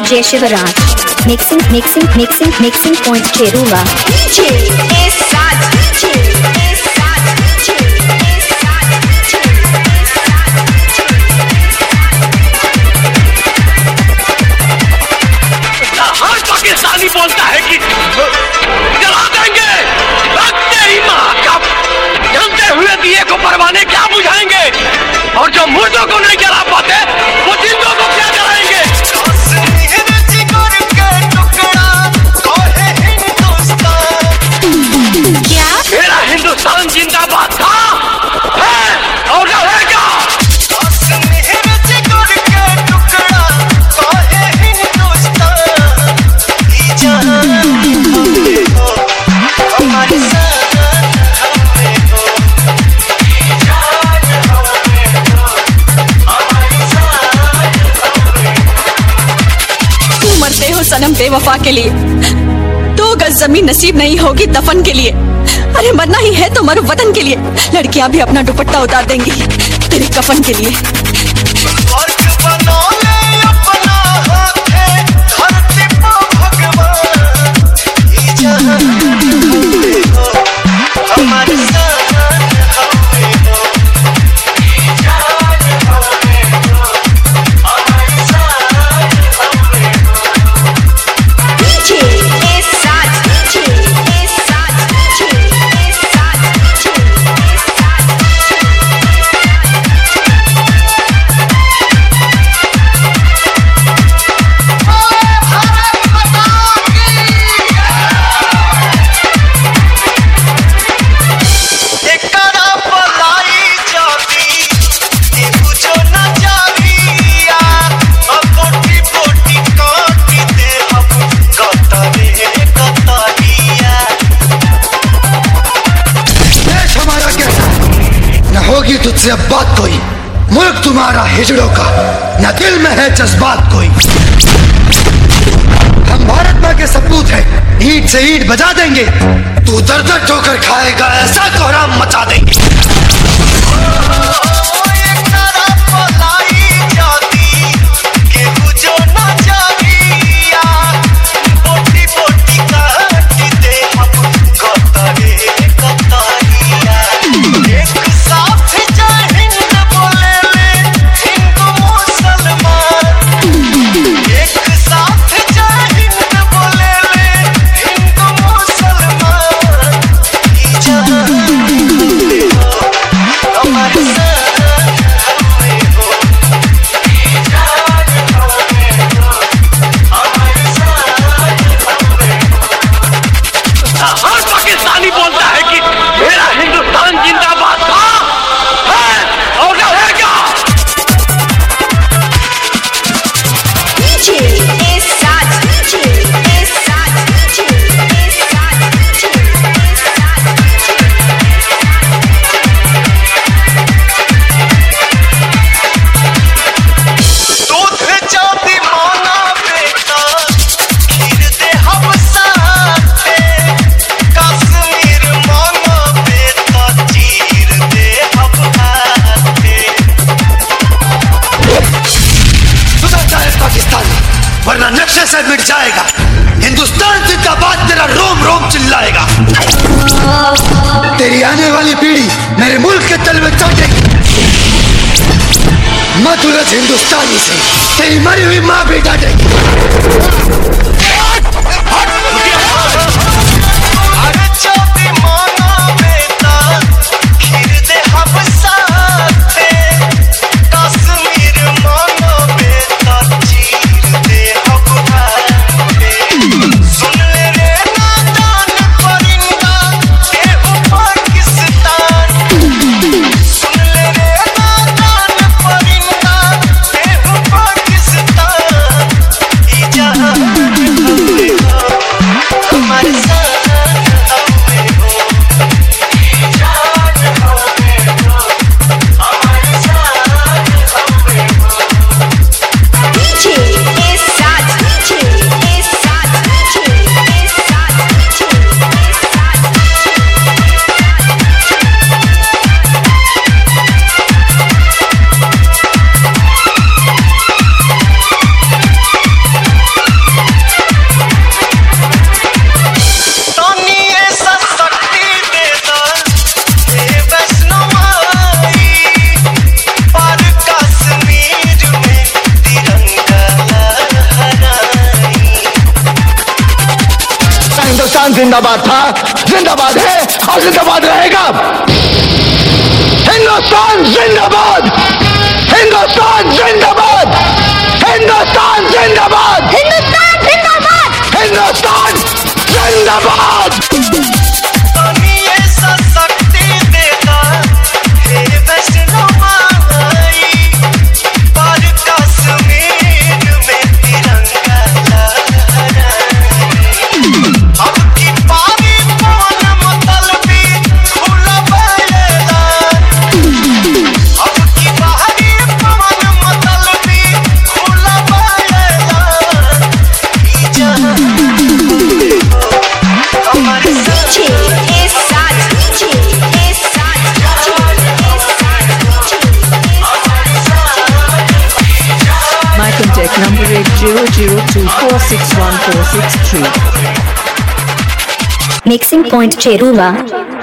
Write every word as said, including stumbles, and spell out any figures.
D J Shivaraj. Mixing, mixing, mixing, mixing point Cherula. D J is Saj. D J is Saj. D J is Saj. D J is Saj. हर पाकिस्तानी बोलता है कि जला देंगे, रखते ही महाकप, जलते हुए दिए को परवाने क्या बुझाएंगे, और जो मुर्दों को नहीं जला पाते वो जिंदों को क्या जलाएंगे। क्या? मेरा हिंदुस्तान जिंदाबाद था, है और रहेगा। तुम मरते हो सनम बेवफा के लिए, दो गज जमीन नसीब नहीं होगी दफन के लिए। अरे मरना ही है तो मरो वतन के लिए, लड़कियां भी अपना दुपट्टा उतार देंगी तेरे कफन के लिए। तुझसे अब बात कोई, मुल्क तुम्हारा हिजड़ों का, न दिल में है जज्बात कोई। हम भारत माँ के सपूत हैं, ईंट से ईंट बजा देंगे, तू दर दर ठोकर खाएगा, ऐसा कोहराम मचा देंगे। वरना नक्शे से मिट जाएगा। हिंदुस्तान जिंदाबाद तेरा रोम रोम चिल्लाएगा। तेरी आने वाली पीढ़ी मेरे मुल्क के तल में चाटेगी। मत उलझ हिंदुस्तानी से, तेरी मरी हुई माँ भी डांटेगी। जिंदाबाद था, जिंदाबाद है और जिंदाबाद रहेगा। हिंदुस्तान जिंदाबाद, हिंदुस्तान जिंदाबाद, हिंदुस्तान जिंदाबाद, हिंदुस्तान जिंदाबाद, हिंदुस्तान जिंदाबाद। Contact number eight zero zero two four six one four six three. Mixing Point Cherula.